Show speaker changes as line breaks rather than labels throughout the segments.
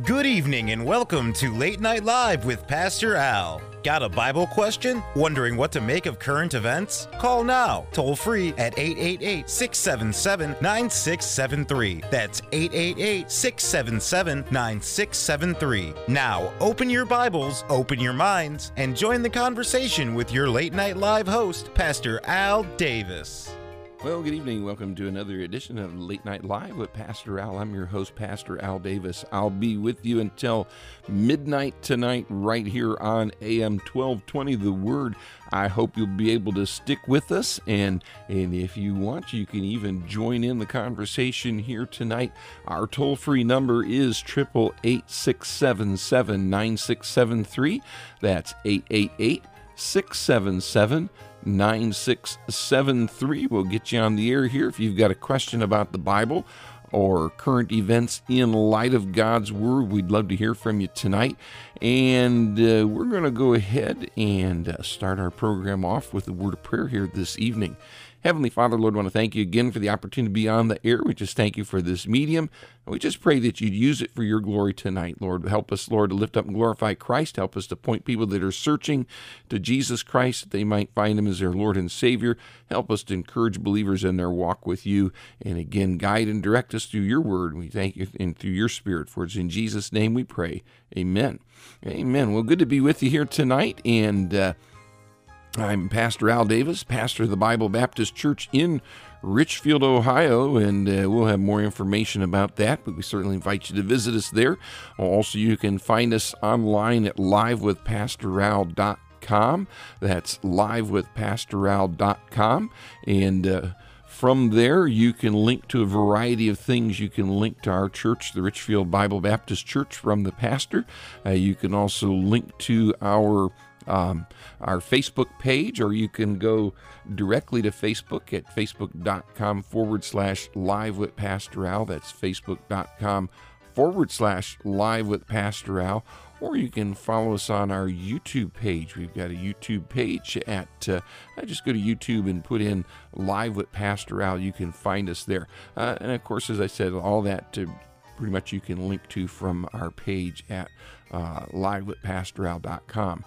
Good evening and welcome to Late Night Live with Pastor Al. Got a Bible question? Wondering what to make of current events? Call now, toll free at 888-677-9673. That's 888-677-9673. Now, open your Bibles, open your minds, and join the conversation with your Late Night Live host, Pastor Al Davis.
Well, good evening. Welcome to another edition of Late Night Live with Pastor Al. I'm your host, Pastor Al Davis. I'll be with you until midnight tonight right here on AM 1220, The Word. I hope you'll be able to stick with us, and if you want, you can even join in the conversation here tonight. Our toll-free number is 888-677-9673. That's 888-677-9673. We'll get you on the air here if you've got a question about the Bible or current events in light of God's Word. We'd love to hear from you tonight. And we're going to go ahead and start our program off with a word of prayer here this evening. Heavenly Father, Lord, I want to thank you again for the opportunity to be on the air. We just thank you for this medium. And we just pray that you'd use it for your glory tonight, Lord. Help us, Lord, to lift up and glorify Christ. Help us to point people that are searching to Jesus Christ, that they might find him as their Lord and Savior. Help us to encourage believers in their walk with you. And again, guide and direct us through your word. We thank you and through your Spirit. For it's in Jesus' name we pray. Amen. Amen. Well, good to be with you here tonight. And I'm Pastor Al Davis, pastor of the Bible Baptist Church in Richfield, Ohio, and we'll have more information about that, but we certainly invite you to visit us there. Also, you can find us online at livewithpastoral.com. That's livewithpastoral.com, and from there, you can link to a variety of things. You can link to our church, the Richfield Bible Baptist Church, from the pastor. You can also link to our Facebook page, or you can go directly to Facebook at facebook.com/live with Pastor Al. That's facebook.com/live with Pastor Al. Or you can follow us on our YouTube page. We've got a YouTube page at, just go to YouTube and put in Live with Pastor Al. You can find us there. And of course, as I said, all that pretty much you can link to from our page at livewithpastoral.com.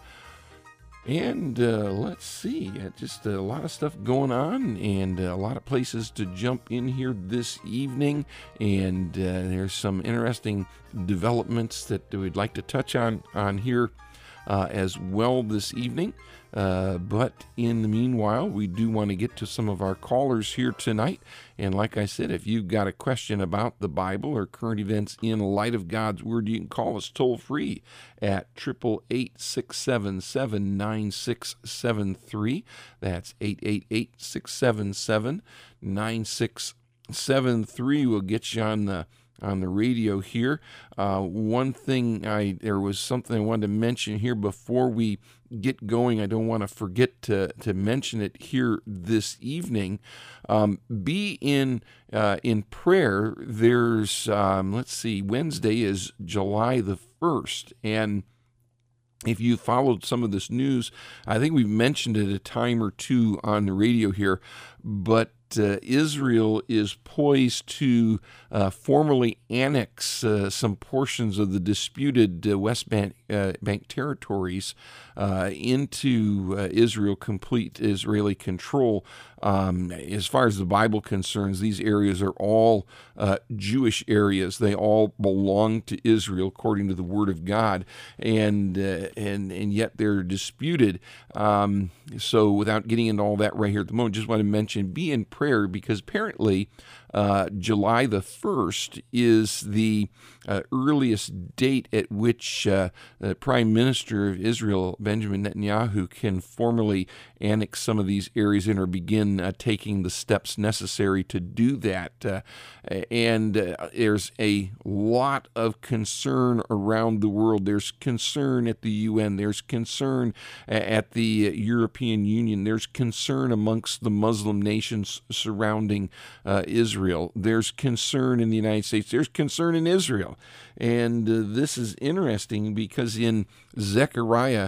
And let's see, just a lot of stuff going on and a lot of places to jump in here this evening. And there's some interesting developments that we'd like to touch on here as well this evening. But in the meanwhile, we do want to get to some of our callers here tonight. And like I said, if you've got a question about the Bible or current events in light of God's Word, you can call us toll free at 888-677-9673. That's 888-677-9673. We'll get you on the radio here. One thing, there was something I wanted to mention here before we get going. I don't want to forget to mention it here this evening. Be in prayer. There's, Wednesday is July the 1st, and if you followed some of this news, I think we've mentioned it a time or two on the radio here, but Israel is poised to formally annex some portions of the disputed West Bank territories into Israel, complete Israeli control. As far as the Bible concerns, these areas are all Jewish areas. They all belong to Israel according to the Word of God, and yet they're disputed. So without getting into all that right here at the moment, just want to mention, be in prayer, because apparently July the 1st is the earliest date at which the Prime Minister of Israel, Benjamin Netanyahu, can formally annex some of these areas in or begin taking the steps necessary to do that. And there's a lot of concern around the world. There's concern at the UN. There's concern at the European Union. There's concern amongst the Muslim nations surrounding Israel. There's concern in the United States. There's concern in Israel. And this is interesting because in Zechariah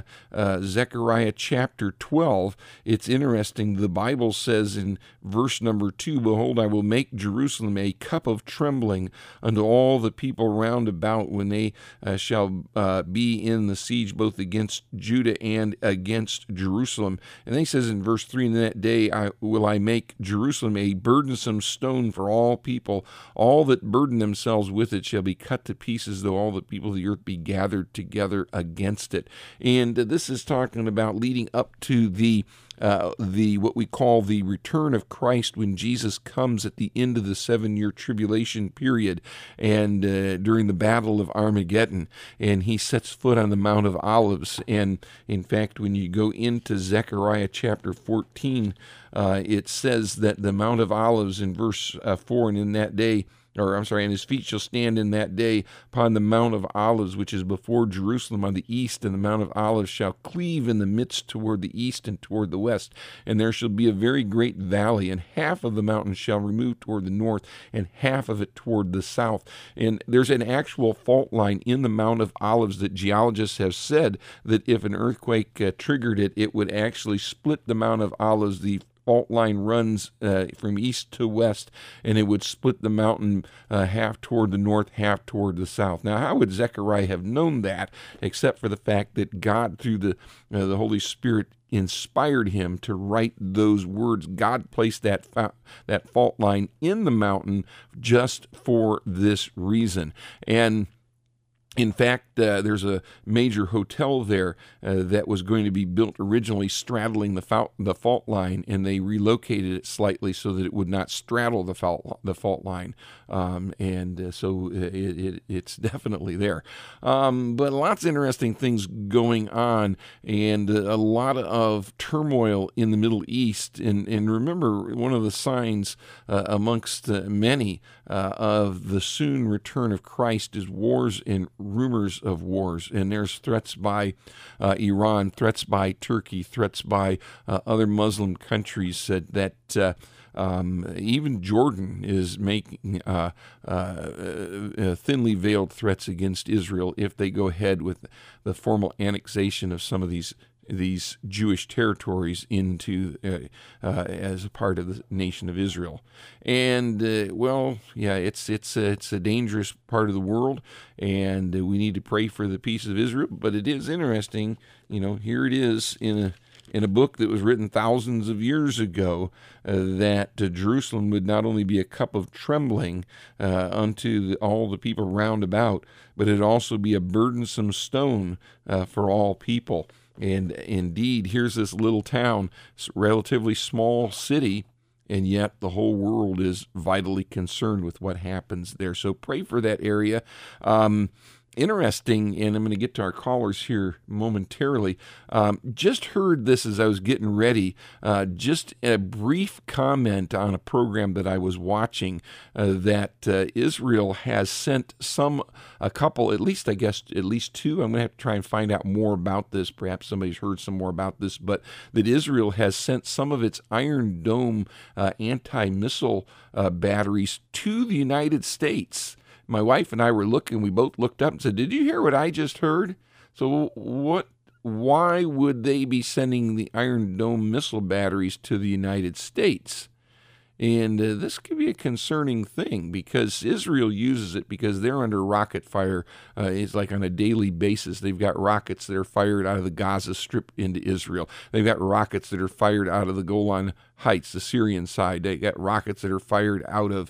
chapter 12, it's interesting. The Bible says in verse number 2, "Behold, I will make Jerusalem a cup of trembling unto all the people round about when they shall be in the siege both against Judah and against Jerusalem." And then he says in verse 3, "In that day will I make Jerusalem a burdensome stone for all people. All that burden themselves with it shall be cut to pieces, though all the people of the earth be gathered together against it." And this is talking about leading up to the what we call the return of Christ, when Jesus comes at the end of the 7-year tribulation period and during the battle of Armageddon, and he sets foot on the Mount of Olives. And in fact, when you go into Zechariah chapter 14, it says that the Mount of Olives in verse 4, "And in that day," and his feet shall stand in that day upon the Mount of Olives, which is before Jerusalem on the east, and the Mount of Olives shall cleave in the midst toward the east and toward the west. And there shall be a very great valley, and half of the mountain shall remove toward the north, and half of it toward the south." And there's an actual fault line in the Mount of Olives that geologists have said that if an earthquake triggered it, it would actually split the Mount of Olives. The fault line runs from east to west, and it would split the mountain half toward the north, half toward the south. Now, how would Zechariah have known that, except for the fact that God, through the Holy Spirit, inspired him to write those words? God placed that fault line in the mountain just for this reason. And in fact, there's a major hotel there that was going to be built originally straddling the fault line, and they relocated it slightly so that it would not straddle the fault line. So it's definitely there. But lots of interesting things going on, and a lot of turmoil in the Middle East. And remember, one of the signs amongst many of the soon return of Christ is wars and rumors of wars. And there's threats by Iran, threats by Turkey, threats by other Muslim countries that even Jordan is making thinly veiled threats against Israel if they go ahead with the formal annexation of some of these Jewish territories into as a part of the nation of Israel. And it's a dangerous part of the world, and we need to pray for the peace of Israel. But it is interesting, here it is in a book that was written thousands of years ago, that Jerusalem would not only be a cup of trembling unto all the people round about, but it'd also be a burdensome stone for all people. And indeed, here's this little town, relatively small city, and yet the whole world is vitally concerned with what happens there. So pray for that area. Interesting, and I'm going to get to our callers here momentarily. Just heard this as I was getting ready. Just a brief comment on a program that I was watching that Israel has sent a couple, at least two. I'm going to have to try and find out more about this. Perhaps somebody's heard some more about this, but that Israel has sent some of its Iron Dome anti-missile batteries to the United States. My wife and I were looking, we both looked up and said, "Did you hear what I just heard?" So why would they be sending the Iron Dome missile batteries to the United States? And this could be a concerning thing, because Israel uses it because they're under rocket fire. It's like on a daily basis. They've got rockets that are fired out of the Gaza Strip into Israel. They've got rockets that are fired out of the Golan Heights, the Syrian side. They got rockets that are fired out of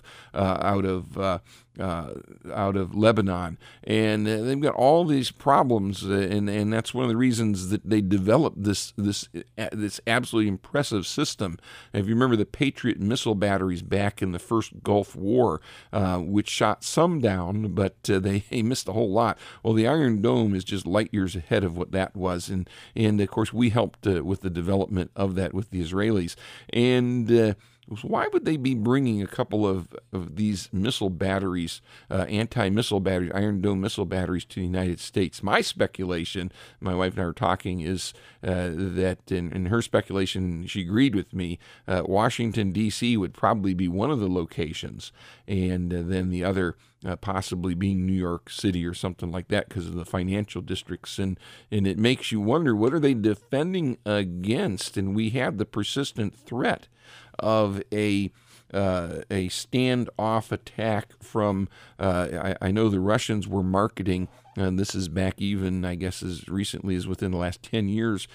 Lebanon, and they've got all these problems, and that's one of the reasons that they developed this absolutely impressive system. And if you remember the Patriot missile batteries back in the first Gulf War, which shot some down, but they missed a whole lot. Well, the Iron Dome is just light years ahead of what that was, and of course we helped with the development of that with the Israelis. And why would they be bringing a couple of these missile batteries, anti-missile batteries, Iron Dome missile batteries to the United States? My speculation, my wife and I were talking, is that in her speculation, she agreed with me, Washington, D.C. would probably be one of the locations, and then the other possibly being New York City or something like that because of the financial districts. And it makes you wonder, what are they defending against? And we have the persistent threat of a standoff attack from, I know the Russians were marketing, and this is back even, I guess, as recently as within the last 10 years,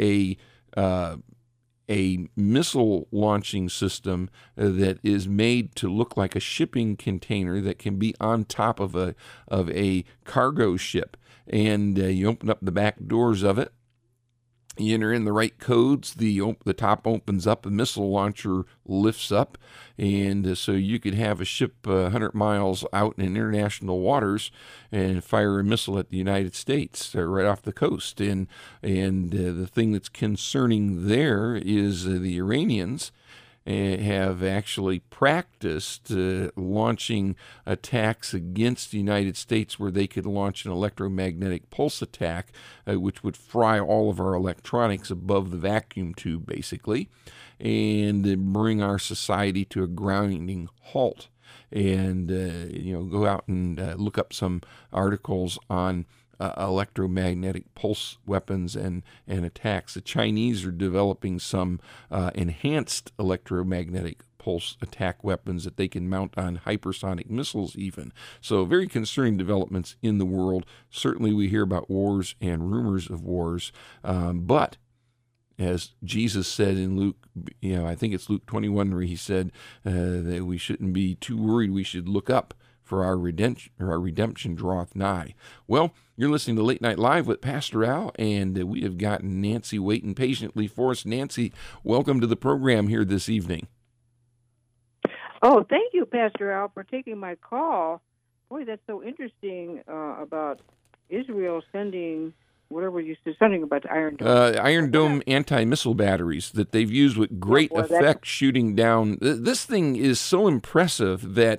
a missile launching system that is made to look like a shipping container that can be on top of a cargo ship. And you open up the back doors of it, you enter in the right codes, the top opens up, a missile launcher lifts up, and so you could have a ship 100 miles out in international waters and fire a missile at the United States right off the coast. And the thing that's concerning there is the Iranians have actually practiced launching attacks against the United States where they could launch an electromagnetic pulse attack, which would fry all of our electronics above the vacuum tube, basically, and bring our society to a grinding halt. And, go out and look up some articles on electromagnetic pulse weapons and attacks. The Chinese are developing some enhanced electromagnetic pulse attack weapons that they can mount on hypersonic missiles even. So very concerning developments in the world. Certainly we hear about wars and rumors of wars, but as Jesus said in Luke, I think it's Luke 21, where he said that we shouldn't be too worried. We should look up, for our redemption draweth nigh. Well, you're listening to Late Night Live with Pastor Al, and we have got Nancy waiting patiently for us. Nancy, welcome to the program here this evening.
Oh, thank you, Pastor Al, for taking my call. Boy, that's so interesting about Israel sending whatever you said, something about the Iron Dome.
Iron Dome anti-missile batteries that they've used with great effect shooting down. This thing is so impressive that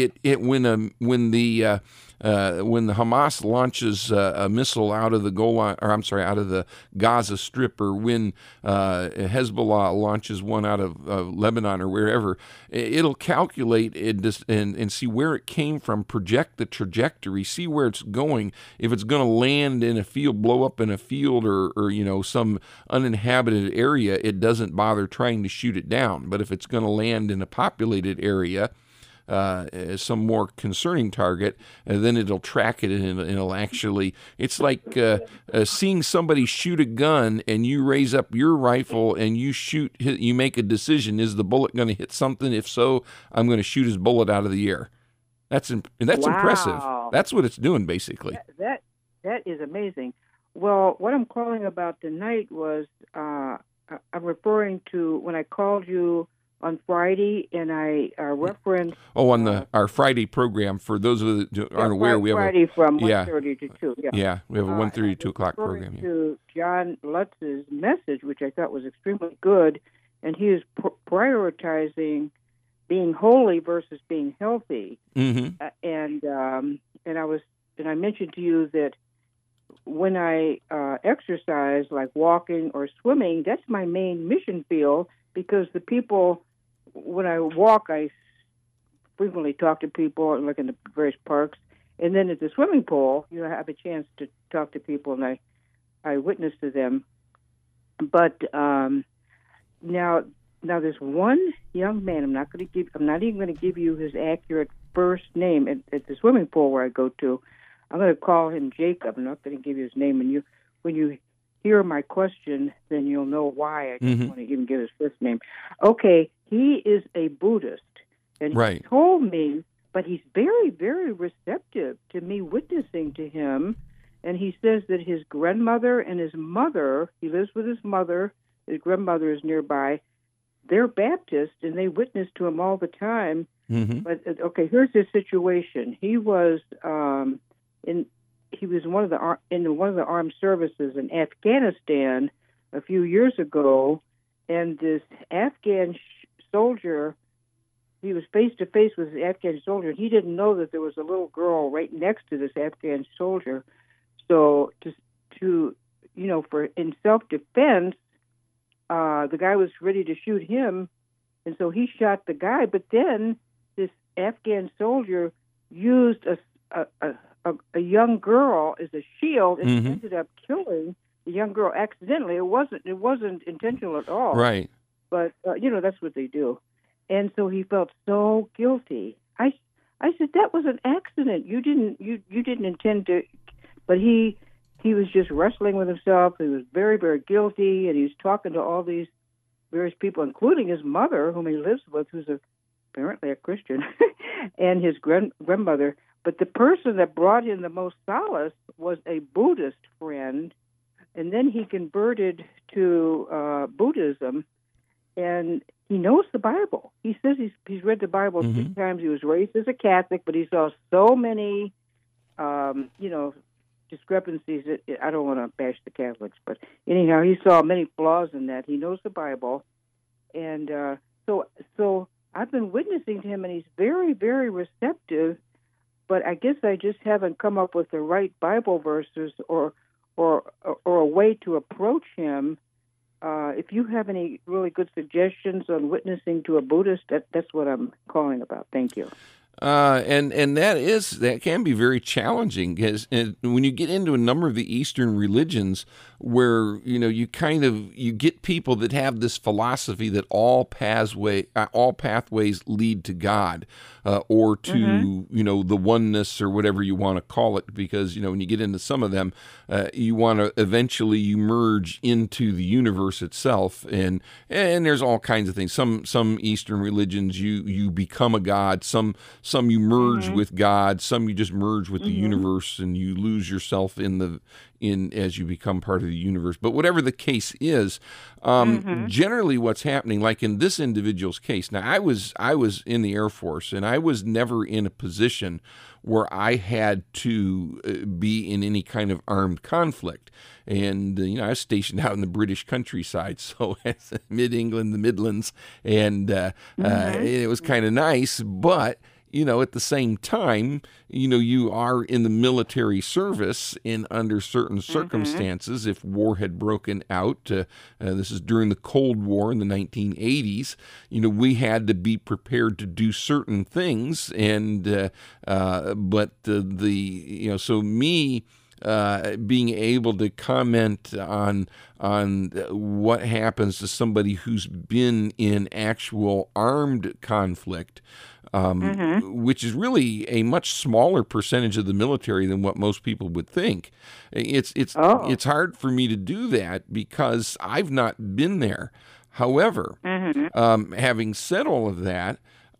when the Hamas launches a missile out of the out of the Gaza Strip, or when Hezbollah launches one out of Lebanon or wherever, it'll calculate and see where it came from, project the trajectory, see where it's going. If it's going to land in a field, blow up in a field, or some uninhabited area, it doesn't bother trying to shoot it down. But if it's going to land in a populated area, some more concerning target, and then it'll track it, and it'll actually, it's like seeing somebody shoot a gun, and you raise up your rifle and you shoot, you make a decision, is the bullet going to hit something? If so, I'm going to shoot his bullet out of the air. That's
wow.
Impressive. That's what it's doing, basically.
That is amazing. Well, what I'm calling about tonight was, I'm referring to when I called you on Friday, and I referenced...
on our Friday program, for those of you who aren't aware, we have
Friday from 1:30 to 2.
Yeah, we have a 1:30 to 2 o'clock program.
To John Lutz's message, which I thought was extremely good, and he is prioritizing being holy versus being healthy.
Mm-hmm.
And I mentioned to you that when I exercise, like walking or swimming, that's my main mission field, because the people, when I walk, I frequently talk to people, like in the various parks. And then at the swimming pool, I have a chance to talk to people, and I witness to them. But now there's one young man. I'm not even going to give you his accurate first name at the swimming pool where I go to. I'm going to call him Jacob. I'm not going to give you his name. And when you hear my question, then you'll know why I don't want to even give his first name. Okay, he is a Buddhist, and he told me, but he's very, very receptive to me witnessing to him. And he says that his grandmother and his mother, he lives with his mother, his grandmother is nearby, they're Baptist, and they witness to him all the time.
Mm-hmm.
But okay, here's his situation. He was in one of the armed services in Afghanistan a few years ago, and this Afghan soldier. He was face to face with the Afghan soldier, and he didn't know that there was a little girl right next to this Afghan soldier. So for in self-defense, the guy was ready to shoot him, and so he shot the guy. But then this Afghan soldier used a young girl as a shield, and he ended up killing the young girl accidentally. It wasn't intentional at all.
Right.
But that's what they do. And so he felt so guilty. I said, that was an accident. You didn't intend to. But he was just wrestling with himself. He was very, very guilty, and he was talking to all these various people, including his mother, whom he lives with, who's apparently a Christian, and his grandmother. But the person that brought him the most solace was a Buddhist friend, and then he converted to Buddhism, and he knows the Bible. He says he's read the Bible 6 times. He was raised as a Catholic, but he saw so many, discrepancies. I don't want to bash the Catholics, but anyhow, he saw many flaws in that. He knows the Bible, and so I've been witnessing to him, and he's very, very receptive. But I guess I just haven't come up with the right Bible verses or a way to approach him. If you have any really good suggestions on witnessing to a Buddhist, that's what I'm calling about. Thank you.
And that can be very challenging, because when you get into a number of the Eastern religions, where you get people that have this philosophy that all pathways lead to God, or to the oneness, or whatever you want to call it, because when you get into some of them, you want to eventually merge into the universe itself, and there's all kinds of things. Some Eastern religions you become a god, some you merge with God, some you just merge with the universe, and you lose yourself as you become part of the universe. But whatever the case is, generally what's happening, like in this individual's case, now I was in the Air Force, and I was never in a position where I had to be in any kind of armed conflict. And, I was stationed out in the British countryside, so mid-England, the Midlands, and it was kind of nice, but at the same time, you are in the military service, and under certain circumstances, if war had broken out, this is during the Cold War in the 1980s, we had to be prepared to do certain things, and so me being able to comment on what happens to somebody who's been in actual armed conflict, which is really a much smaller percentage of the military than what most people would think. It's hard for me to do that because I've not been there. However, having said all of that,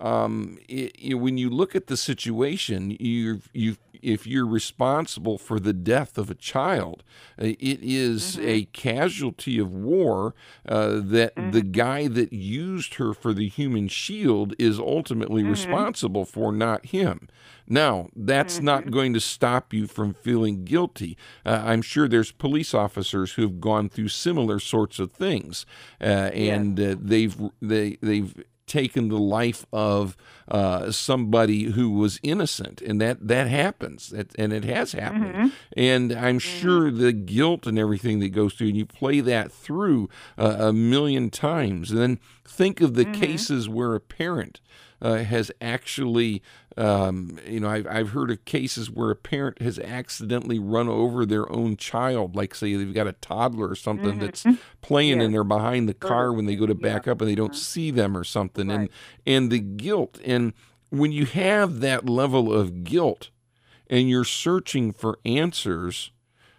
when you look at the situation, if you're responsible for the death of a child, it is a casualty of war that the guy that used her for the human shield is ultimately responsible for, not him. Now, that's not going to stop you from feeling guilty. I'm sure there's police officers who have gone through similar sorts of things, and they've taken the life of somebody who was innocent, and that happens, and it has happened. And I'm sure the guilt and everything that goes through, and you play that through a million times, and then think of the cases where a parent has actually, I've heard of cases where a parent has accidentally run over their own child, like say they've got a toddler or something that's playing and they're behind the car when they go to back up and they don't see them or something, and the guilt. And when you have that level of guilt and you're searching for answers,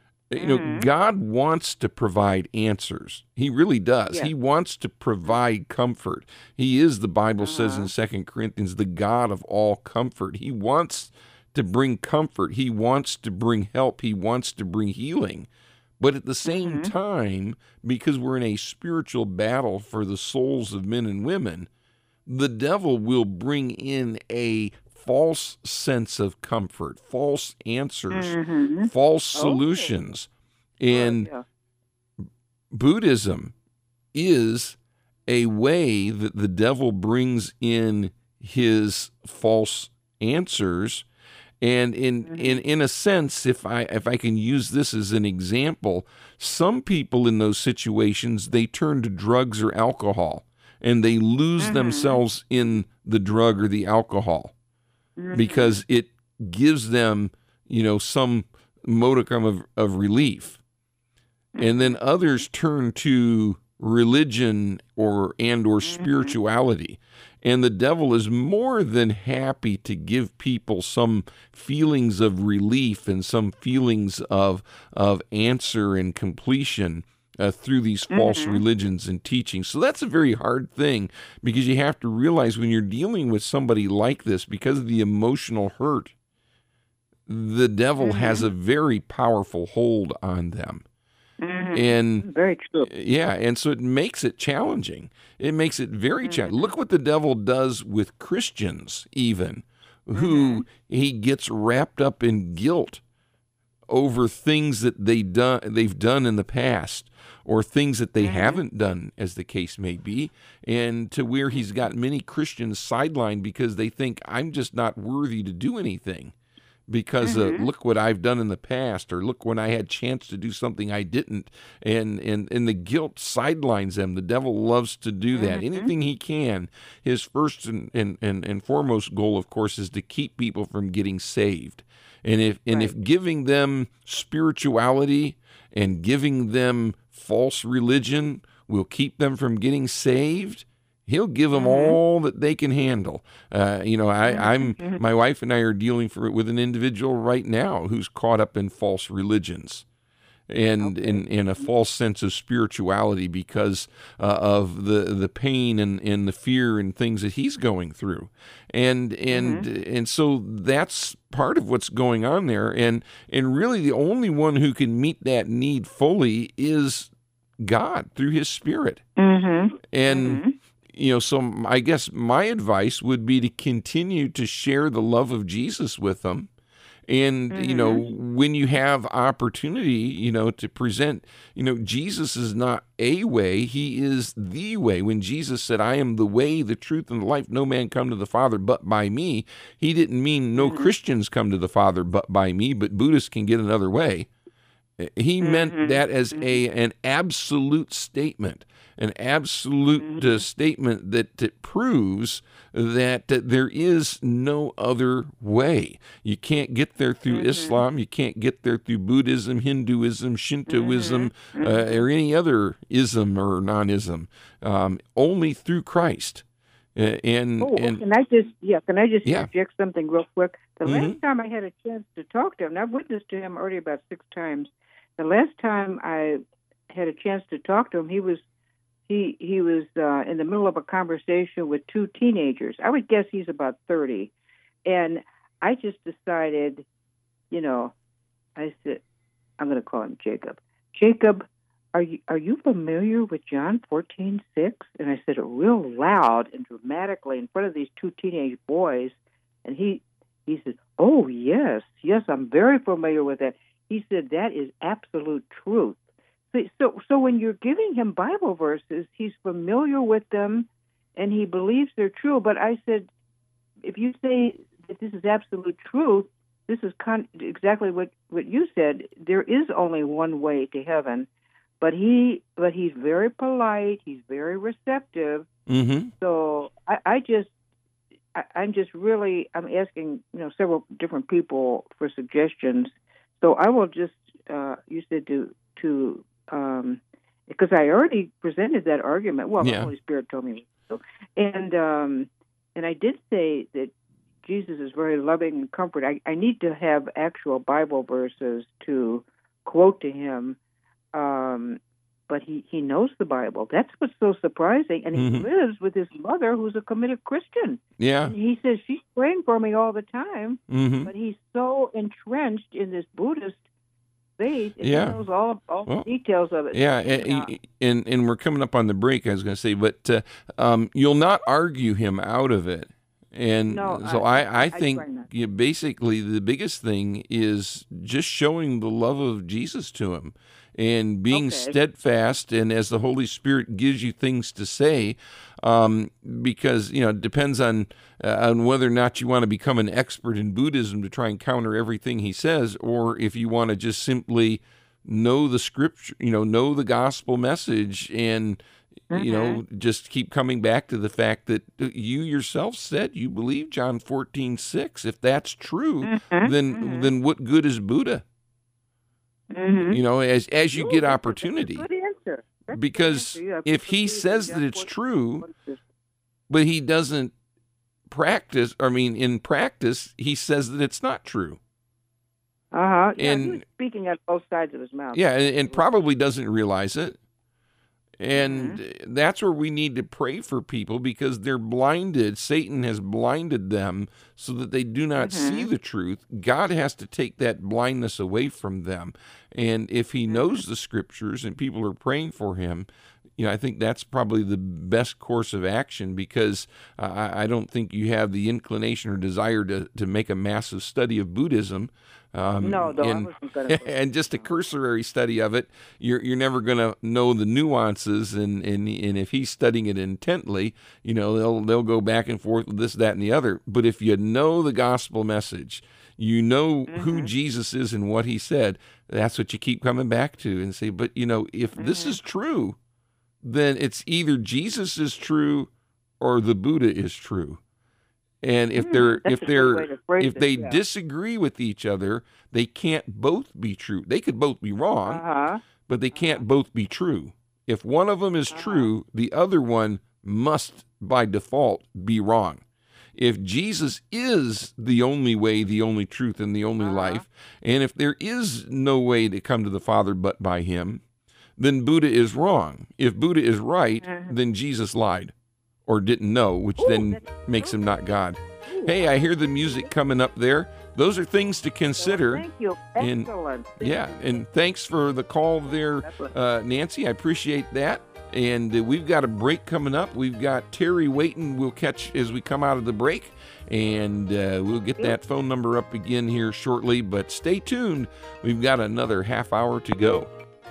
God wants to provide answers. He really does. He wants to provide comfort. He is, the Bible says in 2 Corinthians, the God of all comfort. He wants to bring comfort. He wants to bring help. He wants to bring healing. But at the same time, because we're in a spiritual battle for the souls of men and women, the devil will bring in a false sense of comfort, false answers, false solutions. And Buddhism is a way that the devil brings in his false answers. And in a sense, if I can use this as an example, some people in those situations, they turn to drugs or alcohol, and they lose themselves in the drug or the alcohol because it gives them, some modicum of relief. And then others turn to religion or spirituality. And the devil is more than happy to give people some feelings of relief and some feelings of answer and completion through these false religions and teachings. So that's a very hard thing, because you have to realize when you're dealing with somebody like this, because of the emotional hurt, the devil has a very powerful hold on them. And
very true.
Yeah, and so it makes it challenging. It makes it very challenging. Look what the devil does with Christians, even, who he gets wrapped up in guilt over things that they've done in the past, or things that they haven't done, as the case may be, and to where he's got many Christians sidelined because they think, I'm just not worthy to do anything, because look what I've done in the past, or look when I had chance to do something I didn't, and the guilt sidelines them. The devil loves to do that. Anything he can. His first and foremost goal, of course, is to keep people from getting saved. And if giving them spirituality and giving them false religion will keep them from getting saved, he'll give them all that they can handle. My wife and I are dealing with an individual right now who's caught up in false religions and in a false sense of spirituality because of the pain and the fear and things that he's going through. And so that's part of what's going on there. And really the only one who can meet that need fully is God through his Spirit. So I guess my advice would be to continue to share the love of Jesus with them. And, when you have opportunity, to present, Jesus is not a way, he is the way. When Jesus said, I am the way, the truth, and the life, no man come to the Father but by me, he didn't mean no Christians come to the Father but by me, but Buddhists can get another way. He meant that as an absolute statement. An absolute statement that proves that there is no other way. You can't get there through Islam. You can't get there through Buddhism, Hinduism, Shintoism, or any other ism or non-ism. Only through Christ. Can I just interject something real quick? The last time I had a chance to talk to him, and I've witnessed to him already about 6 times. The last time I had a chance to talk to him, he was in the middle of a conversation with 2 teenagers. I would guess he's about 30. And I just decided, I said, I'm going to call him Jacob. Jacob, are you familiar with John 14:6? And I said it real loud and dramatically in front of these 2 teenage boys. And he said, oh, yes, I'm very familiar with that. He said, that is absolute truth. So when you're giving him Bible verses, he's familiar with them, and he believes they're true. But I said, if you say that this is absolute truth, this is exactly what you said. There is only one way to heaven, but he's very polite. He's very receptive. So I'm asking several different people for suggestions. So I will just you said to because I already presented that argument. Well, the Holy Spirit told me so. And I did say that Jesus is very loving and comforting. I need to have actual Bible verses to quote to him, but he knows the Bible. That's what's so surprising. And he lives with his mother, who's a committed Christian. Yeah. And he says, she's praying for me all the time, but he's so entrenched in this Buddhist faith, and he knows all the details of it. Yeah, and we're coming up on the break, I was going to say, but you'll not argue him out of it. And
No,
so I
I
think
try not.
basically the biggest thing is just showing the love of Jesus to him and being
Okay.
steadfast. And as the Holy Spirit gives you things to say, because, it depends on whether or not you want to become an expert in Buddhism to try and counter everything he says, or if you want to just simply know the scripture, know the gospel message, and just keep coming back to the fact that you yourself said you believe John 14:6. If that's true, then what good is Buddha? As you get opportunity.
That's a good answer. That's
Because
a good answer.
if he says that it's true, but he doesn't practice, in practice, he says that it's not true.
Yeah,
And
he was speaking out both sides of his mouth.
Yeah, and probably doesn't realize it. And that's where we need to pray for people, because they're blinded. Satan has blinded them so that they do not see the truth. God has to take that blindness away from them. And if he knows the scriptures and people are praying for him, I think that's probably the best course of action, because I don't think you have the inclination or desire to make a massive study of Buddhism.
I wasn't going to.
And just a cursory study of it, you're never going to know the nuances. And if he's studying it intently, they'll go back and forth with this, that, and the other. But if you know the gospel message, who Jesus is and what he said, that's what you keep coming back to and say, but if this is true, then it's either Jesus is true or the Buddha is true. And if they disagree with each other, they can't both be true. They could both be wrong, but they can't both be true. If one of them is true, the other one must by default be wrong. If Jesus is the only way, the only truth, and the only life, and if there is no way to come to the Father but by him, then Buddha is wrong. If Buddha is right, then Jesus lied or didn't know, which then makes him not God. Hey, I hear the music coming up there. Those are things to consider.
Thank you. Excellent.
And thanks for the call there, Nancy. I appreciate that. And we've got a break coming up. We've got Terry waiting. We'll catch as we come out of the break. And we'll get that phone number up again here shortly. But stay tuned. We've got another half hour to go.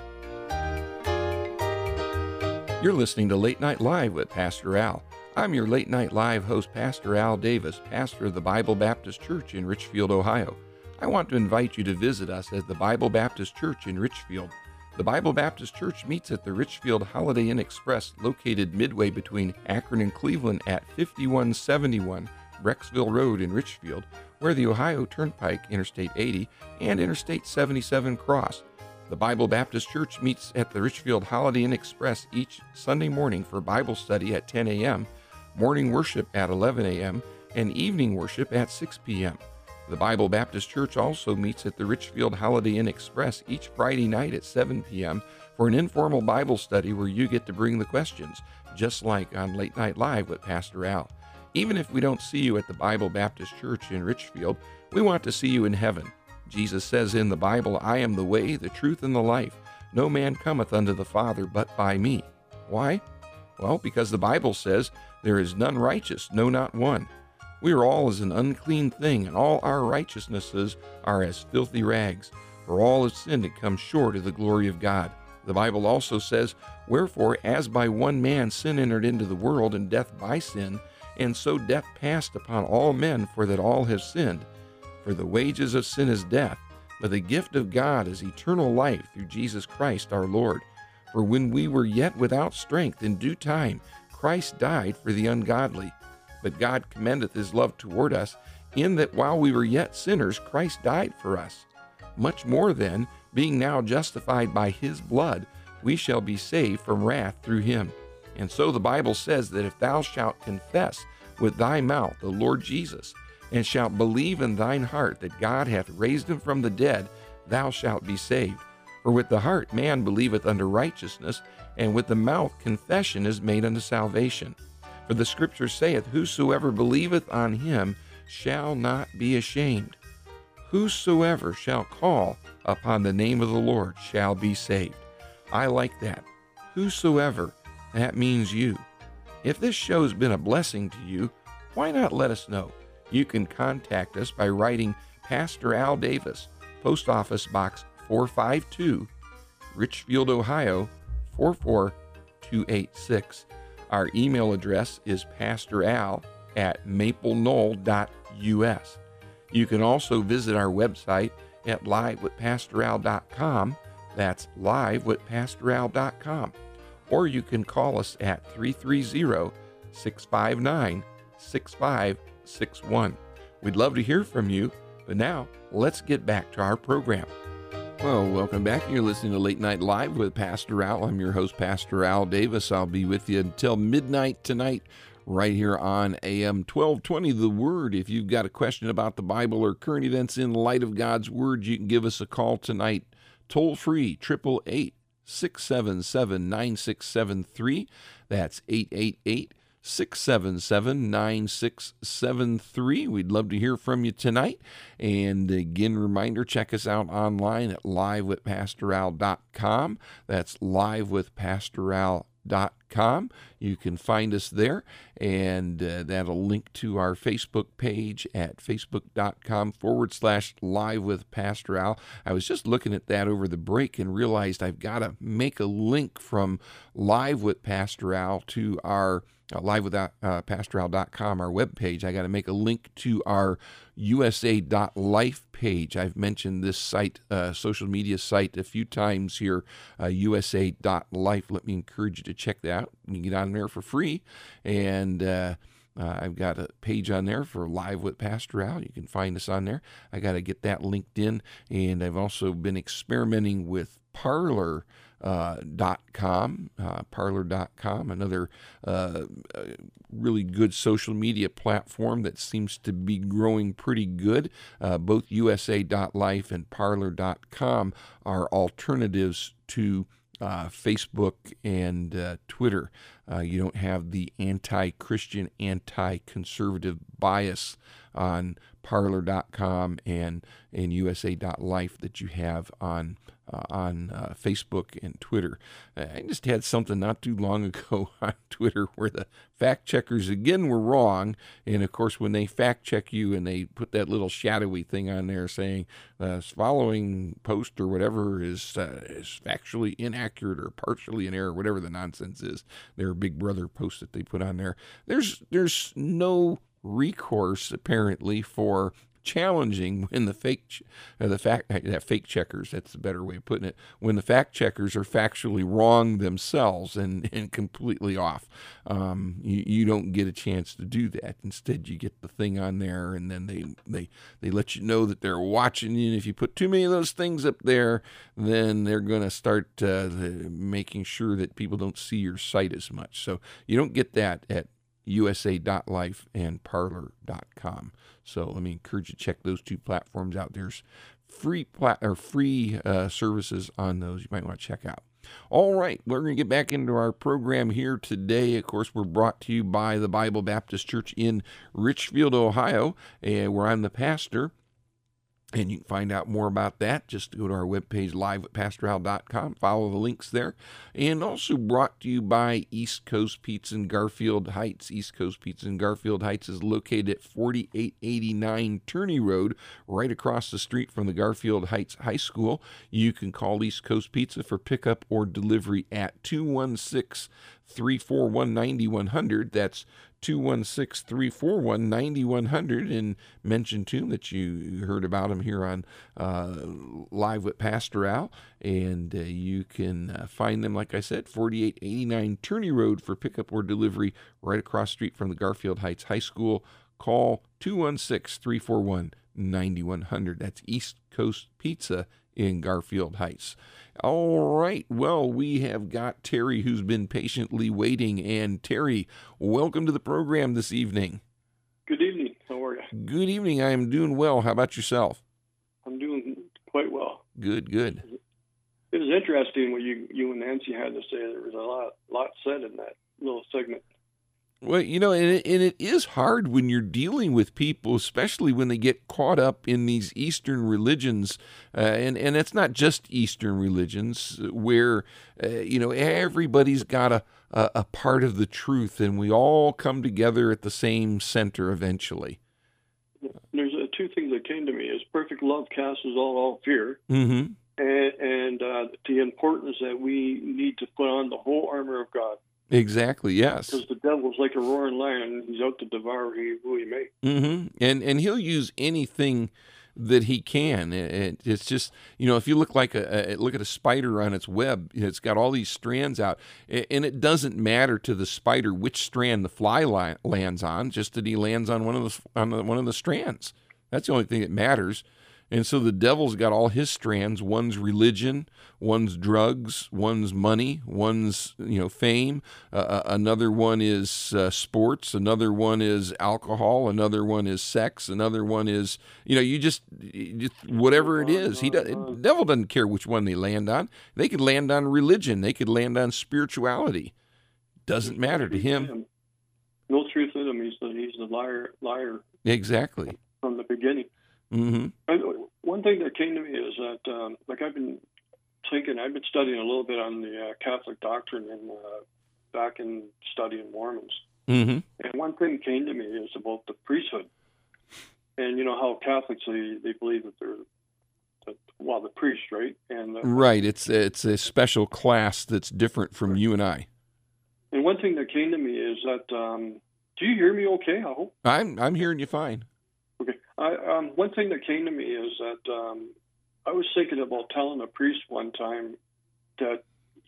You're listening to Late Night Live with Pastor Al. I'm your Late Night Live host, Pastor Al Davis, pastor of the Bible Baptist Church in Richfield, Ohio. I want to invite you to visit us at the Bible Baptist Church in Richfield. The Bible Baptist Church meets at the Richfield Holiday Inn Express, located midway between Akron and Cleveland at 5171 Brecksville Road in Richfield, where the Ohio Turnpike, Interstate 80, and Interstate 77 cross. The Bible Baptist Church meets at the Richfield Holiday Inn Express each Sunday morning for Bible study at 10 a.m., morning worship at 11 a.m., and evening worship at 6 p.m. The Bible Baptist Church also meets at the Richfield Holiday Inn Express each Friday night at 7 p.m. for an informal Bible study where you get to bring the questions, just like on Late Night Live with Pastor Al. Even if we don't see you at the Bible Baptist Church in Richfield, we want to see you in heaven. Jesus says in the Bible, I am the way, the truth, and the life. No man cometh unto the Father but by me. Why? Well, because the Bible says, there is none righteous, no, not one. We are all as an unclean thing, and all our righteousnesses are as filthy rags. For all have sinned and come short of the glory of God. The Bible also says, wherefore, as by one man sin entered into the world, and death by sin, and so death passed upon all men, for that all have sinned. For the wages of sin is death, but the gift of God is eternal life through Jesus Christ our Lord. For when we were yet without strength, in due time Christ died for the ungodly. But God commendeth his love toward us, in that while we were yet sinners, Christ died for us. Much more then, being now justified by his blood, we shall be saved from wrath through him. And so the Bible says that if thou shalt confess with thy mouth the Lord Jesus, and shalt believe in thine heart that God hath raised him from the dead, thou shalt be saved. For with the heart man believeth unto righteousness, and with the mouth confession is made unto salvation. For the Scripture saith, whosoever believeth on him shall not be ashamed. Whosoever shall call upon the name of the Lord shall be saved. I like that. Whosoever, that means you. If this show's been a blessing to you, why not let us know? You can contact us by writing Pastor Al Davis, Post Office Box 452, Richfield, Ohio 44286. Our email address is pastoral@mapleknoll.us. You can also visit our website at livewithpastoral.com. That's livewithpastoral.com. Or you can call us at 330-659-6561. We'd love to hear from you, but now let's get back to our program. Well, welcome back. You're listening to Late Night Live with Pastor Al. I'm your host, Pastor Al Davis. I'll be with you until midnight tonight, right here on AM 1220, The Word. If you've got a question about the Bible or current events in light of God's Word, you can give us a call tonight, toll free, 888-677-9673. That's 888-677-9673. We'd love to hear from you tonight. And again, reminder, check us out online at livewithpastoral.com. That's livewithpastoral.com. You can find us there, and that'll link to our Facebook page at facebook.com/live with Pastor Al. I was just looking at that over the break and realized I've got to make a link from Live with Pastor Al to our livewithpastoral.com, our webpage. I got to make a link to our USA.life page. I've mentioned this site, social media site, a few times here, USA.life. Let me encourage you to check that out. You can get on there for free, and I've got a page on there for Live with Pastor Al. You can find us on there. I got to get that linked in, and I've also been experimenting with Parler.com, another really good social media platform that seems to be growing pretty good. Both USA.life and Parler.com are alternatives to Facebook and Twitter. You don't have the anti-Christian, anti-conservative bias on Parler.com and USA.life that you have on Facebook and Twitter. I just had something not too long ago on Twitter where the fact checkers again were wrong, and of course when they fact check you and they put that little shadowy thing on there saying following post or whatever is factually inaccurate or partially in error, whatever the nonsense is, their Big Brother post that they put on there. There's no recourse apparently for challenging when the fake checkers, that's the better way of putting it, when the fact checkers are factually wrong themselves and completely off. You don't get a chance to do that. Instead, you get the thing on there, and then they let you know that they're watching you. And if you put too many of those things up there, then they're going to start making sure that people don't see your site as much. So you don't get that at USA.life and Parler.com. So let me encourage you to check those two platforms out. There's free services on those you might want to check out. All right, we're going to get back into our program here today. Of course, we're brought to you by the Bible Baptist Church in Richfield, Ohio, where I'm the pastor. And you can find out more about that. Just go to our webpage, livewithpastoral.com. Follow the links there. And also brought to you by East Coast Pizza in Garfield Heights. East Coast Pizza in Garfield Heights is located at 4889 Turney Road, right across the street from the Garfield Heights High School. You can call East Coast Pizza for pickup or delivery at 216-341-9100. That's 216-341-9100, and mention to him that you heard about him here on Live with Pastor Al, and you can find them, like I said, 4889 Turney Road for pickup or delivery right across the street from the Garfield Heights High School. Call 216-341-9100. That's East Coast Pizza in Garfield Heights. All right, well, we have got Terry who's been patiently waiting. And Terry, welcome to the program this evening.
Good evening. How are you?
Good evening. I am doing well. How about yourself?
I'm doing quite well.
Good.
It was interesting what you and Nancy had to say. There was a lot said in that little segment.
Well, and it is hard when you're dealing with people, especially when they get caught up in these Eastern religions, and it's not just Eastern religions where, everybody's got a part of the truth, and we all come together at the same center eventually.
There's two things that came to me: is perfect love casts all fear,
Mm-hmm.
and the importance that we need to put on the whole armor of God.
Exactly. Yes.
Because the devil's like a roaring lion; he's out to devour who he may.
Mm-hmm. And he'll use anything that he can. It's just, if you look at a spider on its web, it's got all these strands out, and it doesn't matter to the spider which strand the fly lands on, just that he lands on one of the strands. That's the only thing that matters. And so the devil's got all his strands. One's religion, one's drugs, one's money, one's fame. Another one is sports. Another one is alcohol. Another one is sex. Another one is you just whatever it is. The devil doesn't care which one they land on. They could land on religion. They could land on spirituality. Doesn't matter to him.
No truth in him. He's the liar.
Exactly.
From the beginning.
Mm-hmm.
One thing that came to me is that, I've been studying a little bit on the Catholic doctrine and back in studying Mormons.
Mm-hmm.
And one thing came to me is about the priesthood. And how Catholics, they believe that they're, the priest, right? And
right. It's a special class that's different from you and I.
And one thing that came to me is that, do you hear me okay, I hope?
I'm hearing you fine.
Okay. One thing that came to me is that I was thinking about telling a priest one time that,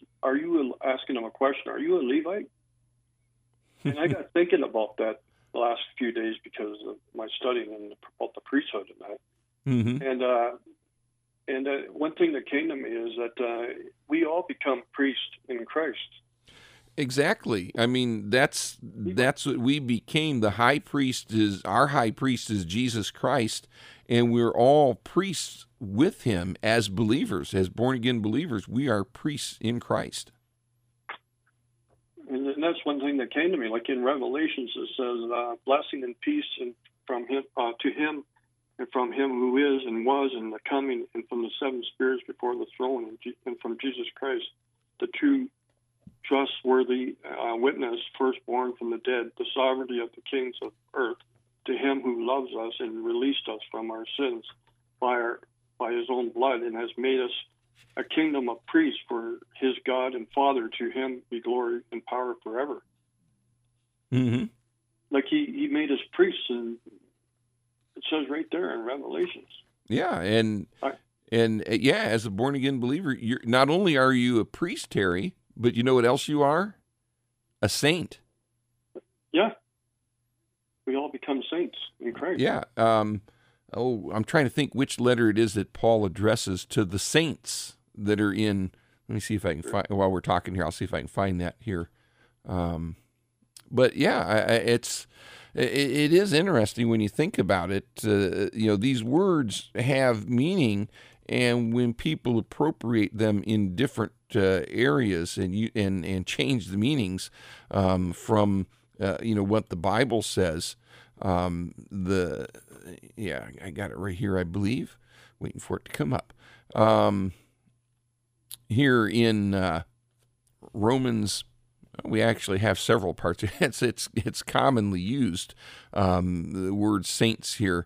asking him a question, are you a Levite? And I got thinking about that the last few days because of my studying about the priesthood and that.
Mm-hmm.
And one thing that came to me is that we all become priests in Christ.
Exactly. I mean, that's what we became. Our high priest is Jesus Christ, and we're all priests with him as believers, as born-again believers. We are priests in Christ.
And that's one thing that came to me. Like in Revelations, it says, blessing and peace and from him, to him, and from him who is and was and the coming, and from the seven spirits before the throne, and from Jesus Christ, the true trustworthy witness, firstborn from the dead, the sovereignty of the kings of earth, to him who loves us and released us from our sins by his own blood, and has made us a kingdom of priests for his God and Father. To him be glory and power forever.
Mm-hmm.
Like he made us priests, and it says right there in Revelations.
Yeah, and as a born again believer, you're not only are you a priest, Terry, but you know what else you are? A saint.
Yeah. We all become saints in Christ.
Yeah. I'm trying to think which letter it is that Paul addresses to the saints that are in. Let me see if I can find, while we're talking here, I'll see if I can find that here. But yeah, it is interesting when you think about it. These words have meaning, and when people appropriate them in different areas and change the meanings from what the Bible says. I got it right here, I believe. Waiting for it to come up. Here in Romans, we actually have several parts. It's commonly used, the word saints here.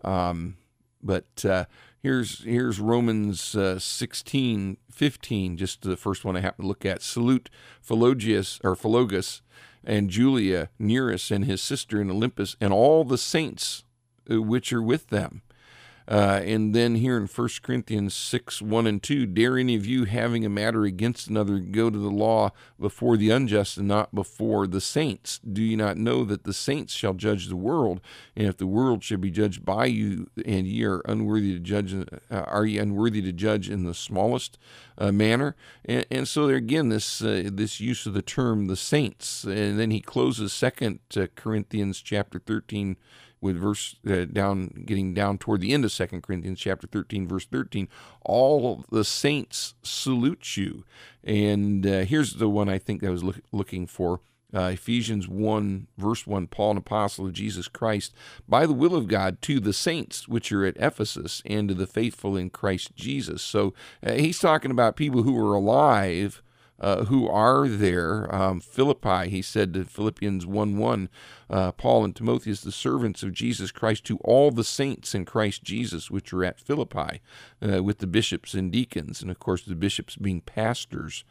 But here's Romans 16:15, just the first one I have to look at. Salute Philogus and Julia, Nereus and his sister in Olympus, and all the saints which are with them. And then here in 1 Corinthians 6:1-2, dare any of you having a matter against another go to the law before the unjust and not before the saints? Do you not know that the saints shall judge the world? And if the world should be judged by you, and ye are unworthy to judge, are ye unworthy to judge in the smallest manner? And so there again, this use of the term the saints. And then he closes 2 Corinthians chapter 13 with verse getting down toward the end of 2 Corinthians chapter 13, verse 13, all the saints salute you. And here's the one I think I was looking for. Ephesians 1, verse 1, Paul, an apostle of Jesus Christ, by the will of God, to the saints which are at Ephesus, and to the faithful in Christ Jesus. So he's talking about people who are alive, who are there. Philippi, he said to Philippians 1:1, Paul and Timotheus, the servants of Jesus Christ, to all the saints in Christ Jesus, which are at Philippi, with the bishops and deacons, and of course the bishops being pastors.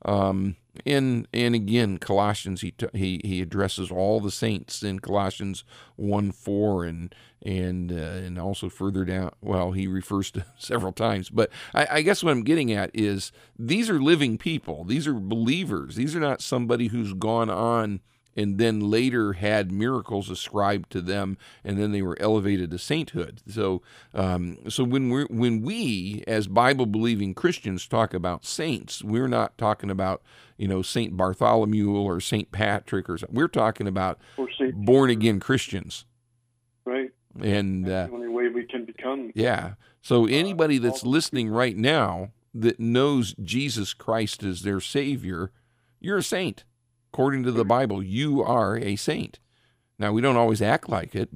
And again, Colossians, he addresses all the saints in Colossians 1:4 and also further down. Well, he refers to several times, but I guess what I'm getting at is these are living people. These are believers. These are not somebody who's gone on and then later had miracles ascribed to them, and then they were elevated to sainthood. So when we as Bible-believing Christians talk about saints, we're not talking about Saint Bartholomew or Saint Patrick or something. We're talking about born-again Christians,
right?
And
that's the only way we can become.
Yeah. So anybody that's listening right now that knows Jesus Christ as their Savior, you're a saint. According to the Bible, you are a saint. Now, we don't always act like it,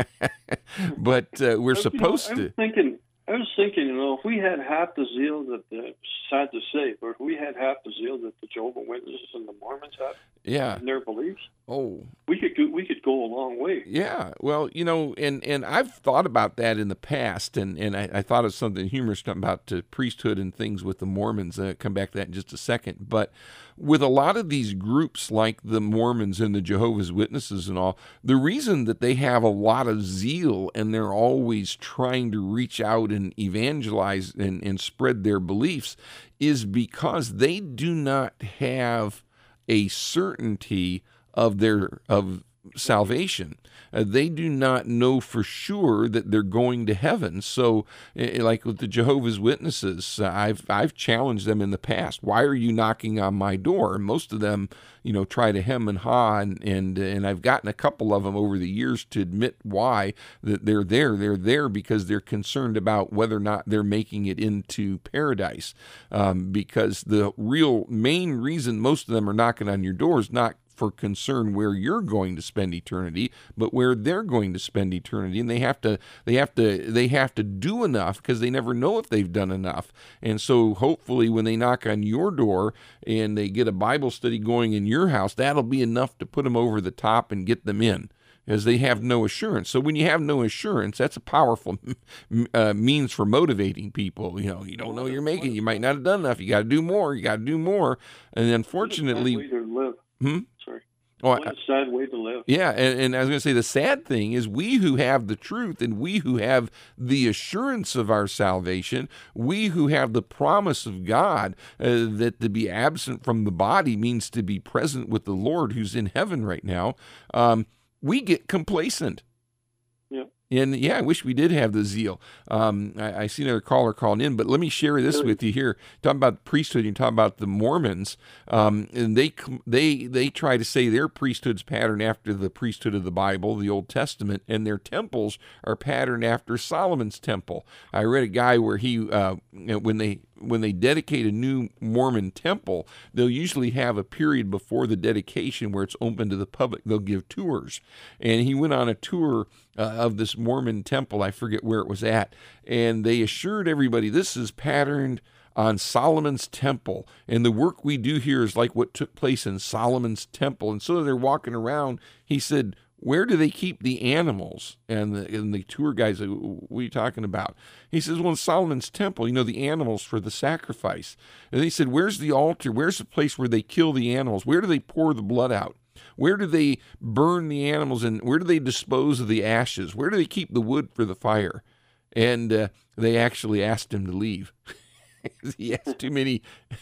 but we're supposed to.
I was thinking, if we had half the zeal sad to say, but if we had half the zeal that the Jehovah's Witnesses and the Mormons have in their beliefs, we could go a long way.
Yeah, well, and I've thought about that in the past, and I thought of something humorous about priesthood and things with the Mormons. Come back to that in just a second, but with a lot of these groups like the Mormons and the Jehovah's Witnesses and all, the reason that they have a lot of zeal and they're always trying to reach out and evangelize and spread their beliefs is because they do not have a certainty of salvation. They do not know for sure that they're going to heaven. So, like with the Jehovah's Witnesses, I've challenged them in the past. Why are you knocking on my door? And most of them, try to hem and haw, and I've gotten a couple of them over the years to admit why that they're there. They're there because they're concerned about whether or not they're making it into paradise. Because the real main reason most of them are knocking on your door is not for concern where you're going to spend eternity, but where they're going to spend eternity, and they have to do enough because they never know if they've done enough. And so hopefully when they knock on your door and they get a Bible study going in your house, that'll be enough to put them over the top and get them in, because they have no assurance. So when you have no assurance, that's a powerful means for motivating people. You don't know you're making it. You might not have done enough. You got to do more. You got to do more. And unfortunately,
Sorry. What a sad way to live.
Yeah, and I was going to say the sad thing is we who have the truth and we who have the assurance of our salvation, we who have the promise of God that to be absent from the body means to be present with the Lord who's in heaven right now, we get complacent.
Yeah.
And I wish we did have the zeal. I see another caller calling in, but let me share this with you here. Talking about priesthood, you talk about the Mormons, and they try to say their priesthood's patterned after the priesthood of the Bible, the Old Testament, and their temples are patterned after Solomon's temple. I read a guy where he, when they dedicate a new Mormon temple, they'll usually have a period before the dedication where it's open to the public. They'll give tours. And he went on a tour of this Mormon temple. I forget where it was at. And they assured everybody this is patterned on Solomon's temple. And the work we do here is like what took place in Solomon's temple. And so they're walking around. He said, where do they keep the animals? And the tour guys, what are you talking about? He says, well, in Solomon's temple, the animals for the sacrifice. And he said, where's the altar? Where's the place where they kill the animals? Where do they pour the blood out? Where do they burn the animals? And where do they dispose of the ashes? Where do they keep the wood for the fire? And they actually asked him to leave. He asked too many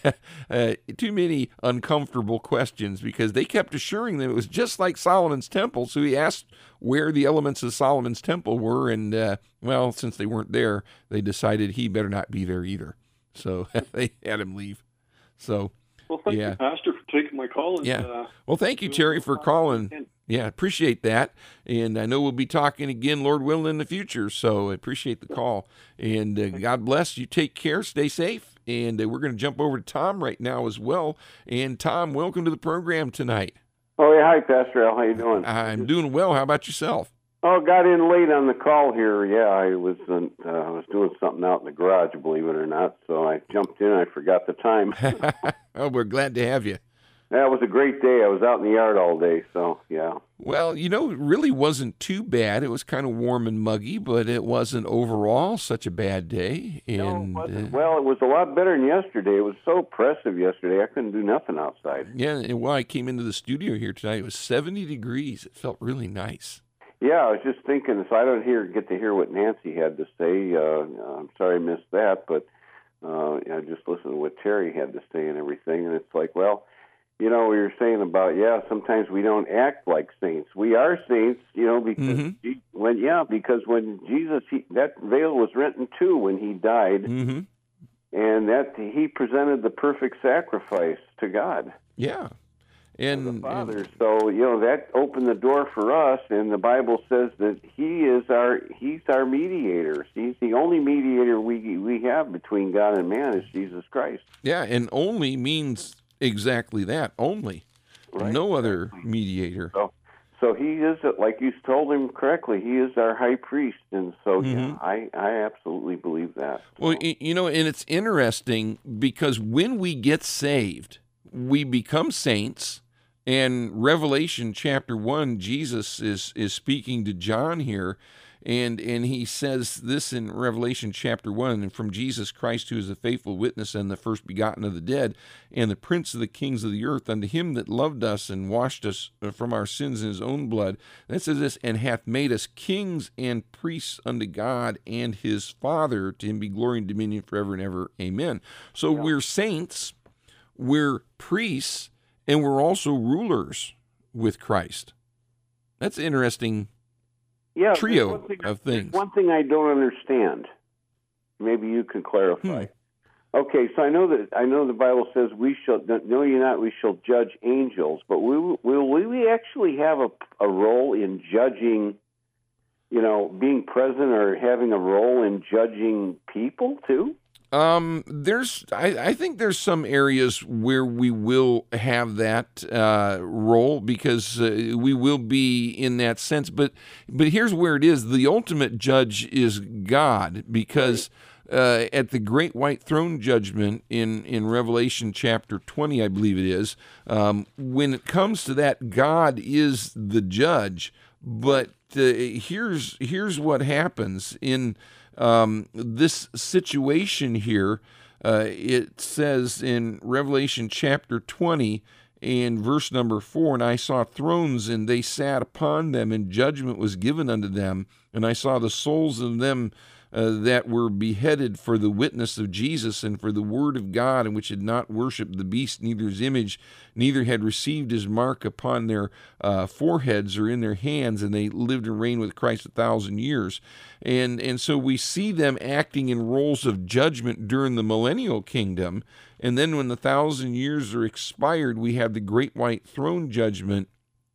uncomfortable questions because they kept assuring them it was just like Solomon's temple. So he asked where the elements of Solomon's temple were, and since they weren't there, they decided he better not be there either. So they had him leave. So,
well, thank you, Pastor, for taking my call. And,
well, thank you, Terry, for calling. Yeah, appreciate that. And I know we'll be talking again, Lord willing, in the future. So I appreciate the call. And God bless you. Take care. Stay safe. And we're going to jump over to Tom right now as well. And Tom, welcome to the program tonight.
Oh, yeah. Hi, Pastor Al. How you doing?
I'm doing well. How about yourself?
Oh, got in late on the call here. Yeah, I was doing something out in the garage, believe it or not. So I jumped in. I forgot the time.
Oh, we're glad to have you.
That was a great day. I was out in the yard all day. So yeah.
Well, it really wasn't too bad. It was kind of warm and muggy, but it wasn't overall such a bad day. And
No, it wasn't. Well, it was a lot better than yesterday. It was so oppressive yesterday. I couldn't do nothing outside.
yeah, and I came into the studio here tonight, it was 70 degrees. It felt really nice.
Yeah, I was just thinking. So I don't get to hear what Nancy had to say. I'm sorry I missed that, but I just listened to what Terry had to say and everything. And it's like, well, we were saying about, sometimes we don't act like saints. We are saints, because because when Jesus, that veil was rent in two when he died,
Mm-hmm.
and that he presented the perfect sacrifice to God.
Yeah. And
the Father. So, that opened the door for us, and the Bible says that he's our mediator. He's the only mediator we have between God and man is Jesus Christ.
Yeah, and only means exactly that, only.
Right.
No other mediator.
So he is, like you told him correctly, he is our high priest. And so, I absolutely believe that.
Well, and it's interesting because when we get saved, we become saints. And Revelation chapter 1, Jesus is speaking to John here, and he says this in Revelation chapter 1, and from Jesus Christ, who is a faithful witness and the first begotten of the dead, and the prince of the kings of the earth, unto him that loved us and washed us from our sins in his own blood. And it says this, and hath made us kings and priests unto God and his Father. To him be glory and dominion forever and ever. Amen. So we're saints, we're priests, and we're also rulers with Christ. That's an interesting trio of things.
One thing I don't understand. Maybe you can clarify. Okay, so I know the Bible says we shall know ye not we shall judge angels, but will we actually have a role in judging? Being present or having a role in judging people too?
I think there's some areas where we will have that role because we will be in that sense. But here's where it is: the ultimate judge is God, because at the great white throne judgment in Revelation chapter 20, I believe it is, when it comes to that, God is the judge. But here's what happens in this situation here. It says in Revelation chapter 20 and verse number 4, and I saw thrones, and they sat upon them, and judgment was given unto them. And I saw the souls of them that were beheaded for the witness of Jesus and for the word of God, and which had not worshipped the beast, neither his image, neither had received his mark upon their foreheads or in their hands, and they lived and reigned with Christ 1,000 years. And so we see them acting in roles of judgment during the millennial kingdom, and then when the 1,000 years are expired, we have the great white throne judgment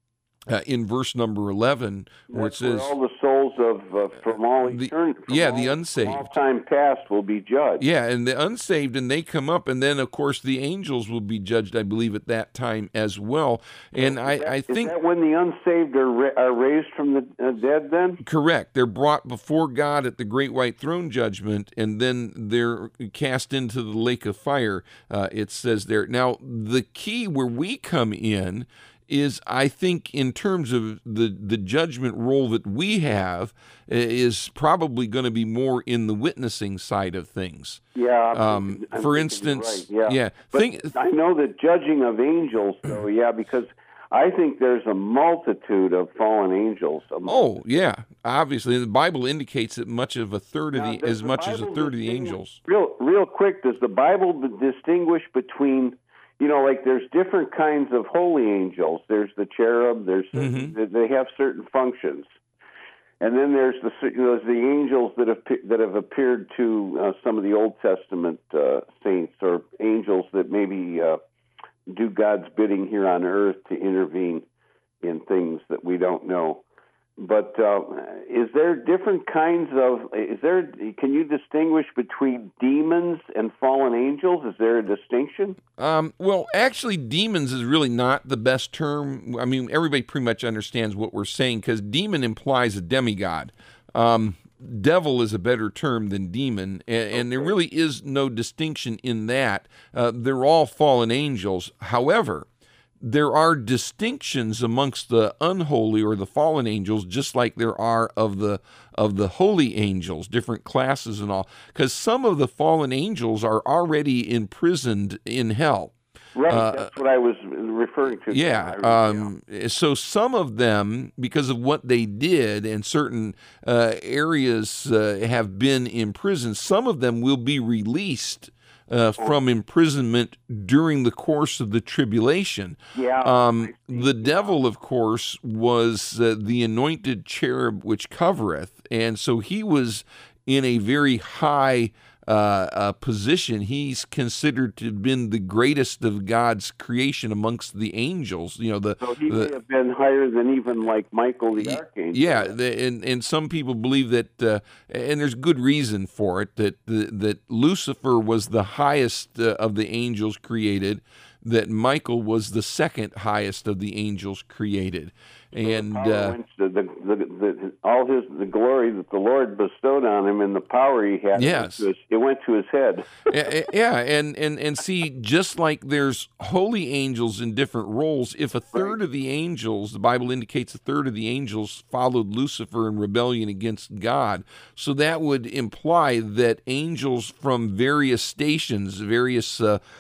in verse number 11, where it says,
where all the souls from all eternity,
the unsaved,
all time past will be judged.
Yeah, and the unsaved, and they come up, and then of course the angels will be judged, I believe, at that time as well. And I think
is that when the unsaved are raised from the dead. Then
correct, they're brought before God at the great white throne judgment, and then they're cast into the lake of fire. It says there. Now the key where we come in is, I think, in terms of the judgment role that we have, is probably going to be more in the witnessing side of things.
Yeah.
I'm for instance, right. Yeah.
But I know that judging of angels, though, because I think there's a multitude of fallen angels.
Oh, yeah. Obviously, the Bible indicates that much of a third of as much as a third of the angels.
Real quick, does the Bible distinguish between? Like there's different kinds of holy angels. There's the cherub. There's they have certain functions, and then there's the angels that have appeared to some of the Old Testament saints, or angels that maybe do God's bidding here on earth to intervene in things that we don't know. But is there different kinds of? Can you distinguish between demons and fallen angels? Is there a distinction?
Well, actually, demons is really not the best term. I mean, everybody pretty much understands what we're saying because demon implies a demigod. Devil is a better term than demon, and there really is no distinction in that. They're all fallen angels. However, there are distinctions amongst the unholy or the fallen angels, just like there are of the holy angels, different classes and all. Because some of the fallen angels are already imprisoned in hell.
Right, that's what I was referring to.
Yeah. So some of them, because of what they did, and certain areas have been imprisoned, some of them will be released from imprisonment during the course of the tribulation.
Yeah.
The devil, of course, was the anointed cherub which covereth, and so he was in a very high position. He's considered to have been the greatest of God's creation amongst the angels.
So he may have been higher than even like Michael the archangel.
Yeah, and some people believe that, and there's good reason for it, that Lucifer was the highest of the angels created, that Michael was the second highest of the angels created. And
all the glory that the Lord bestowed on him and the power he had,
yes,
it went to his head.
Yeah, and see, just like there's holy angels in different roles, if a third of the angels, the Bible indicates a third of the angels followed Lucifer in rebellion against God, so that would imply that angels from various stations, various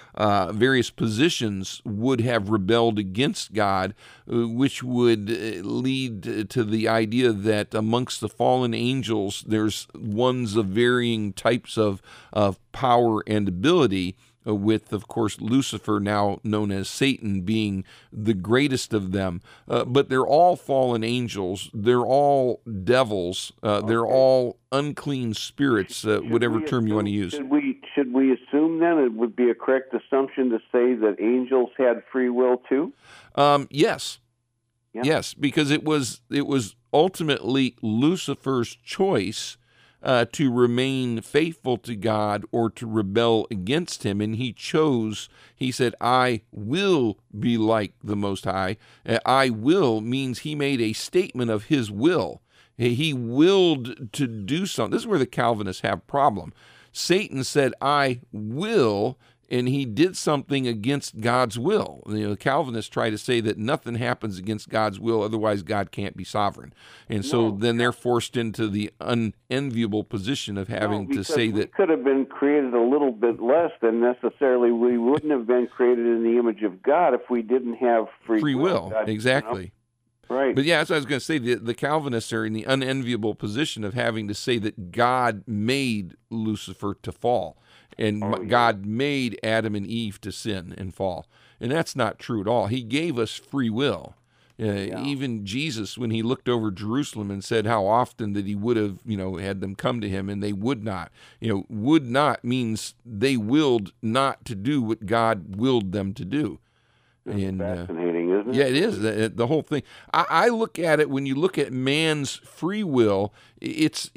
positions would have rebelled against God, which would lead to the idea that amongst the fallen angels, there's ones of varying types of power and ability, with, of course, Lucifer, now known as Satan, being the greatest of them. But they're all fallen angels. They're all devils. They're all unclean spirits, whatever term you want to use.
Should we assume then it would be a correct assumption to say that angels had free will too?
Yes. Yeah. Yes, because it was ultimately Lucifer's choice to remain faithful to God or to rebel against him, and he chose. He said, "I will be like the Most High." I will means he made a statement of his will. He willed to do something. This is where the Calvinists have a problem. Satan said, "I will," and he did something against God's will. The Calvinists try to say that nothing happens against God's will, otherwise God can't be sovereign. And so then they're forced into the unenviable position of having to say that...
we could have been created a little bit less than necessarily. We wouldn't have been created in the image of God if we didn't have free will. God,
exactly.
Right.
But yeah, that's what I was going to say. The Calvinists are in the unenviable position of having to say that God made Lucifer to fall, and God made Adam and Eve to sin and fall. And that's not true at all. He gave us free will. Even Jesus, when he looked over Jerusalem and said how often that he would have, had them come to him, and they would not. Would not means they willed not to do what God willed them to do.
And fascinating, isn't it?
Yeah, it is. The whole thing. I look at it, when you look at man's free will, it's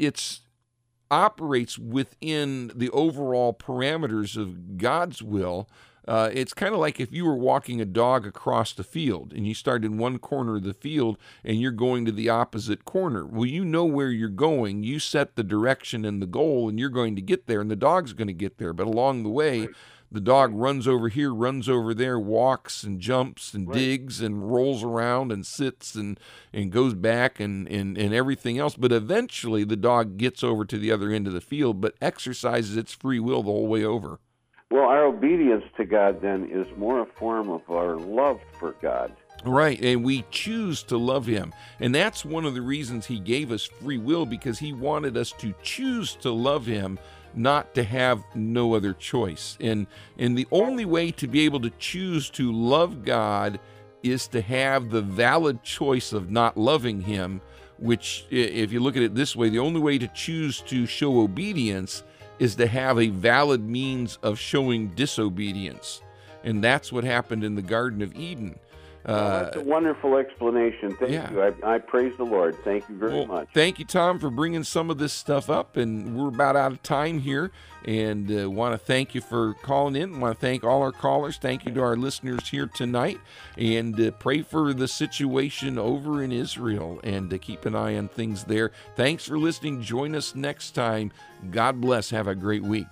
operates within the overall parameters of God's will. It's kind of like if you were walking a dog across the field and you start in one corner of the field and you're going to the opposite corner. Well, you know where you're going. You set the direction and the goal, and you're going to get there, and the dog's going to get there. But along the way, the dog runs over here, runs over there, walks and jumps and digs and rolls around and sits and goes back and everything else. But eventually the dog gets over to the other end of the field, but exercises its free will the whole way over.
Well, our obedience to God then is more a form of our love for God.
Right, and we choose to love him. And that's one of the reasons he gave us free will, because he wanted us to choose to love him, not to have no other choice. And the only way to be able to choose to love God is to have the valid choice of not loving him, which, if you look at it this way, the only way to choose to show obedience is to have a valid means of showing disobedience. And that's what happened in the Garden of Eden.
That's a wonderful explanation. Thank
Yeah.
you. I praise the Lord. Thank you very much.
Thank you, Tom, for bringing some of this stuff up. And we're about out of time here. And want to thank you for calling in. Want to thank all our callers. Thank you to our listeners here tonight. And pray for the situation over in Israel and keep an eye on things there. Thanks for listening. Join us next time. God bless. Have a great week.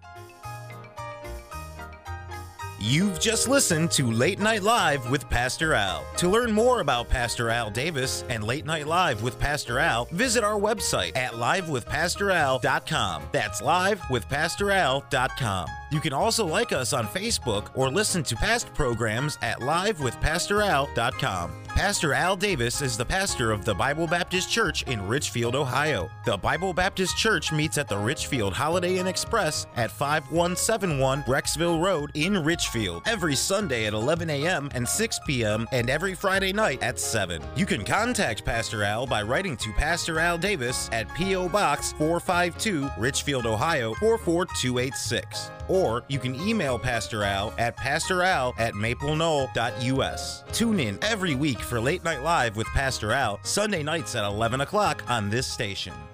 You've just listened to Late Night Live with Pastor Al. To learn more about Pastor Al Davis and Late Night Live with Pastor Al, visit our website at livewithpastoral.com. That's livewithpastoral.com. You can also like us on Facebook or listen to past programs at livewithpastoral.com. Pastor Al Davis is the pastor of the Bible Baptist Church in Richfield, Ohio. The Bible Baptist Church meets at the Richfield Holiday Inn Express at 5171 Brecksville Road in Richfield every Sunday at 11 a.m. and 6 p.m. and every Friday night at 7. You can contact Pastor Al by writing to Pastor Al Davis at P.O. Box 452, Richfield, Ohio 44286. Or you can email Pastor Al at pastoral@maplenoknoll.us. Tune in every week for Late Night Live with Pastor Al, Sunday nights at 11 o'clock on this station.